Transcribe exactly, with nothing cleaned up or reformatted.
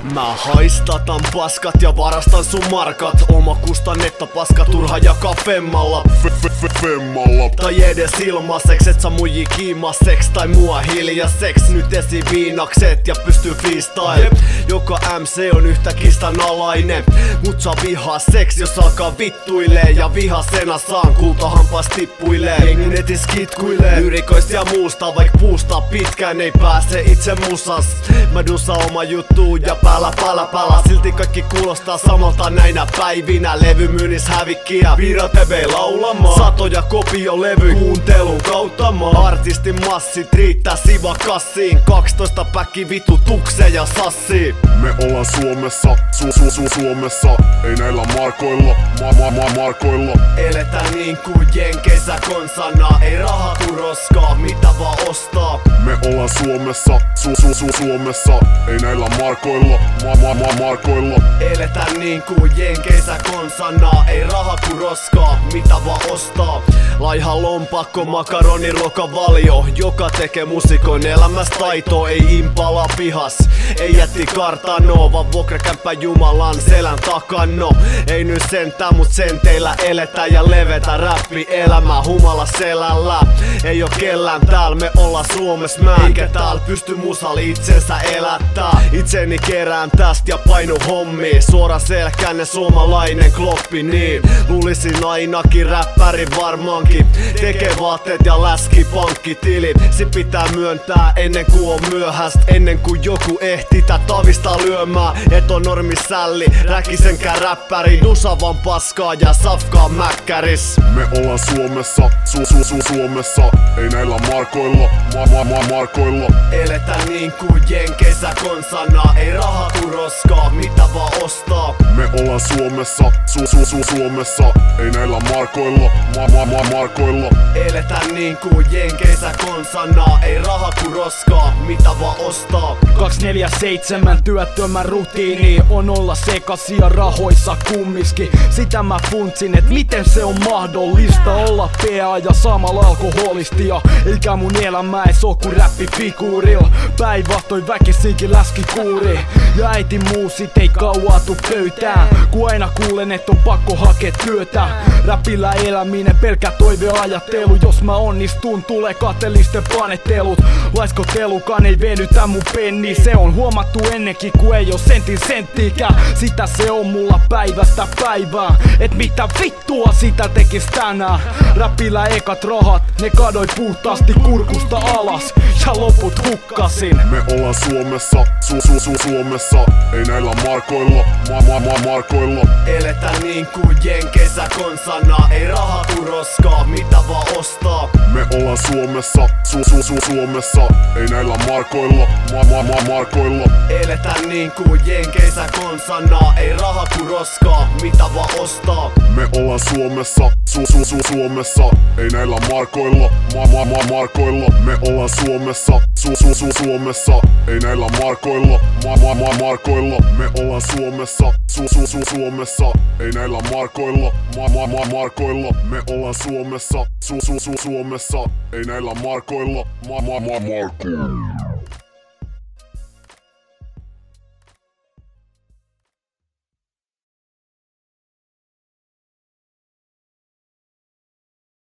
Mä haistatan paskat ja varastan sun markat. Oma kustannetta paska turha jakaa femmalla Femmalla tai edes ilmaseks, et sä muji kiimaseks tai mua hiljaseks. Nyt esi viinakset ja pystyy freestyle. Joka M C on yhtä kistanalainen, mut saa vihaa seks jos alkaa vittuilee. Ja vihasena saan kultahampas tippuilee. Jengi netis kitkuilee lyrikoista ja muusta, vaik puusta pitkään ei pääse itse musas. Mä dusa oma juttu ja päällä päällä päällä. Silti kaikki kuulostaa samalta näinä päivinä. Levymyynnis hävikkiä, piratebe laulamaan. Satoja kopiolevy kuuntelun kautta maa. Artistin massit riittää siva kassiin. kaksitoista päkki vitu tukseja sassiin. Me ollaan Suomessa, su su su Suomessa. Ei näillä markoilla, ma ma ma markoilla. Eletään niin kuin Jenkeissä konsana. Ei raha ku roskaa, mitä vaan ostaa. Me ollaan Suomessa, su su su Suomessa. Ei näillä markoilla, ma ma ma markoilla. Eletään niin kuin Jenkeissä konsana. Ei raha ku roskaa, mitä vaan ostaa. Laiha lompakko, makaroni, ruokavalio. Joka tekee musikon elämästä taitoa. Ei impala pihas, ei jätti kartanoa, vaan vuokrakämppä Jumalan selän takano. Ei nyt sentään, mut senteillä eletään ja levetä räppi elämä humala selällä. Ei oo kellään täällä, me ollaan Suomessa mä. Eikä täällä pysty musali itsensä elättää. Itseni kerään tästä ja painu hommiin. Suora selkäinen suomalainen kloppi niin. Luulisin ainakin räppäri varmaankin tekee vaatteet ja läski pankkitilit. Se pitää myöntää ennen kuin on myöhäst. Ennen kuin joku ehti tää tavista lyömään. Et on normisälli, räkisenkään räppäri. Dusavan paskaa ja safkaa mäkkäris. Me ollaan Suomessa, su su su Suomessa. Ei näillä markoilla, ma ma ma markoilla. Eletään niin kuin Jenkeissä konsana. Ei raha ku roskaa, mitä vaan ostaa. Me ollaan Suomessa, su su su Suomessa. Ei näillä markoilla, ma ma ma markoilla. Eletään niin kuin Jenkeissä konsana. Ei raha ku roskaa, mitä vaan ostaa. kaksikymmentäneljä seitsemän työttömän rutiini on olla sekasia rahoissa kumminkin. Sitä mä funtsin, et miten se on mahdollista olla P A ja samalla alkoholistia. Eikä mun elämä ees oo ku räppifiguuril. Päinvastoin väkisinkin läskikuuri. Ja äiti muusit ei kauaa tuu pöytään. Ku aina kuulen et on pakko hakea työtä. Räpillä eläminen pelkä toiveajattelu. Jos mä onnistun tulee kateellisten panettelut. Laiskotelukaan ei venytä mun penni. Se on huomattu ennenkin ku ei oo sentin senttiikään. Sitä se on mulla päivästä päivään. Et mitä vittua sitä tekis tänään. Räpillä ekat rahat, ne kadoi puhtaasti kurkusta alas. Ja loput hukkasin. Me ollaan Suomessa, su su su Suomessa. Ei näillä markoilla, ma ma ma markoilla. Eletään niin kuin Jenkeissä konsana. Ei raha ku roskaa, mitä vaan ostaa. Me ollaan Suomessa, su su su Suomessa. Ei näillä markoilla, ma ma ma markoilla. Eletään niin kuin Jenkeissä konsana. Ei raha ku roskaa, mitä vaan ostaa. Me ollaan Suomessa, su su su Suomessa. Ei näillä markoilla, ma ma ma markoilla. Me ollaan Suomessa, su su su Suomessa. Ei näillä markoilla, ma ma ma markoilla. Me ollaan Suomessa, su su su Suomessa. Ei näillä markoilla, ma ma ma markoilla. Me ollaan Suomessa, su su su Suomessa. Ei näillä markoilla, ma ma ma markoilla.